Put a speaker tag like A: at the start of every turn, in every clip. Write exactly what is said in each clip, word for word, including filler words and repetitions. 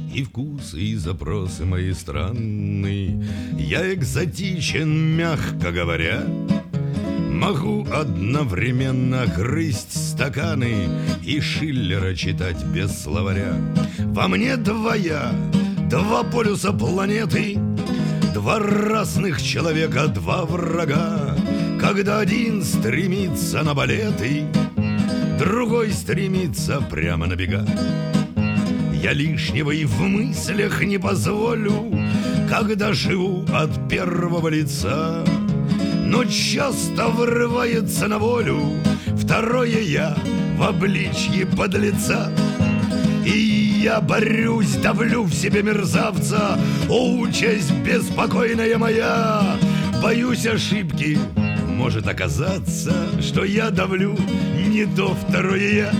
A: И вкусы, и запросы мои странные. Я экзотичен, мягко говоря. Могу одновременно грызть стаканы и Шиллера читать без словаря. Во мне двоя, два полюса планеты, два разных человека, два врага. Когда один стремится на балеты, другой стремится прямо на бега. Я лишнего и в мыслях не позволю, когда живу от первого лица. Но часто вырывается на волю второе я в обличье подлеца. И я борюсь, давлю в себе мерзавца. О, участь беспокойная моя! Боюсь ошибки, может оказаться, что я давлю не то второе я.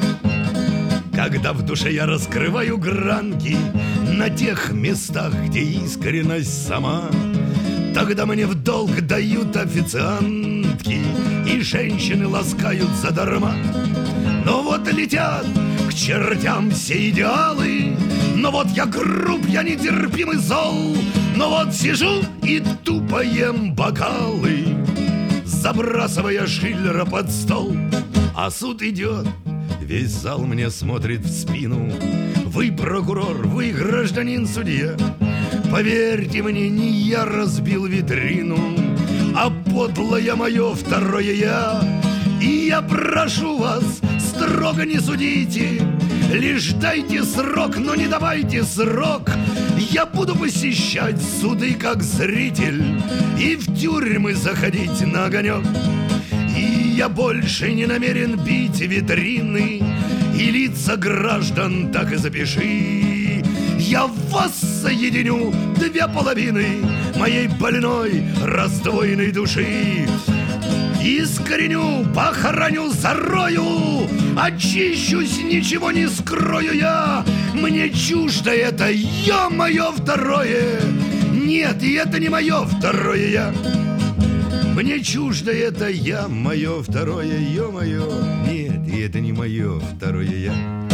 A: Когда в душе я раскрываю гранки на тех местах, где искренность сама, тогда мне в долг дают официантки, и женщины ласкают задарма. Но вот летят к чертям все идеалы, но вот я груб, я нетерпим и зол, но вот сижу и тупо ем бокалы, забрасывая Шиллера под стол. А суд идет, весь зал мне смотрит в спину. Вы прокурор, вы гражданин судья. Поверьте мне, не я разбил витрину, а подлое мое второе я. И я прошу вас, строго не судите, лишь дайте срок, но не давайте срок. Я буду посещать суды как зритель и в тюрьмы заходить на огонек. И я больше не намерен бить витрины, и лица граждан так и запиши. Я в вас соединю две половины моей больной раздвоенной души. Искореню, похороню, зарою, очищусь, ничего не скрою я. Мне чуждо это я, мое второе. Нет, и это не мое второе я. Мне чуждо это я, мое второе, ё-моё. Нет, и это не мое второе я.